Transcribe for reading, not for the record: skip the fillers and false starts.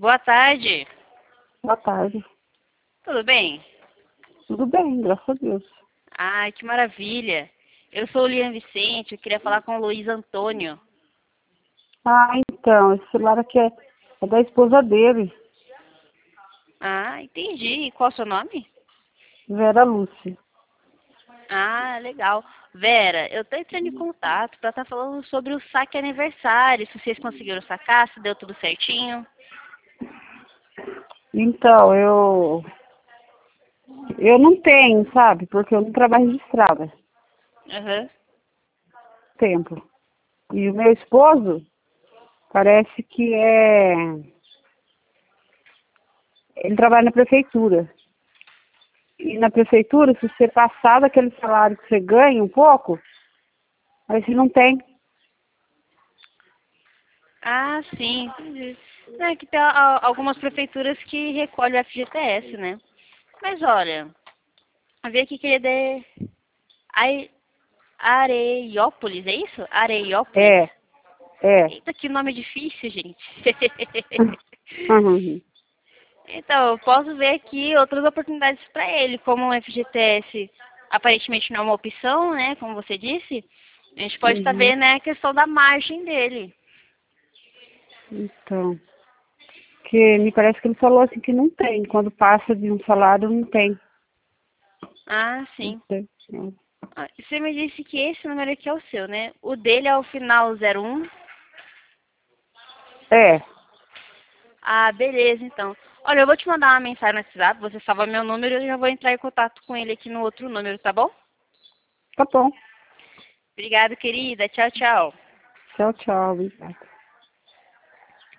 Boa tarde. Boa tarde. Tudo bem? Tudo bem, graças a Deus. Ai, que maravilha. Eu sou o Lian Vicente, eu queria falar com o Luiz Antônio. Ah, então, esse celular aqui é da esposa dele, Ah, entendi. E qual é o seu nome? Vera Lúcia. Ah, legal. Vera, eu tô entrando em contato para estar falando sobre o saque aniversário, se vocês conseguiram sacar, se deu tudo certinho. Então, eu não tenho, sabe? Porque eu não trabalho registrada. Aham. Tempo. E o meu esposo parece que ele trabalha na prefeitura. E na prefeitura, se você passar daquele salário que você ganha um pouco, aí você não tem. Ah, sim, entendi. É que tem algumas prefeituras que recolhem o FGTS, né? Mas olha, eu vi aqui que ele é de Areiópolis, é isso? Areiópolis? É, é. Eita, que nome difícil, gente. Uhum. Então, eu posso ver aqui outras oportunidades para ele, como o FGTS aparentemente não é uma opção, né? Como você disse, a gente pode estar Uhum. vendo, né, a questão da margem dele. Então, que me parece que ele falou assim que não tem. Quando passa de um salário, não tem. Ah, Não sim. tem. Ah, você me disse que esse número aqui é o seu, né? O dele é o final 01. É, Ah, beleza, então. Olha, eu vou te mandar uma mensagem no WhatsApp, você salva meu número e eu já vou entrar em contato com ele aqui no outro número, tá bom? tá bom. Obrigada, querida. Tchau, tchau. Tchau, tchau. Obrigada.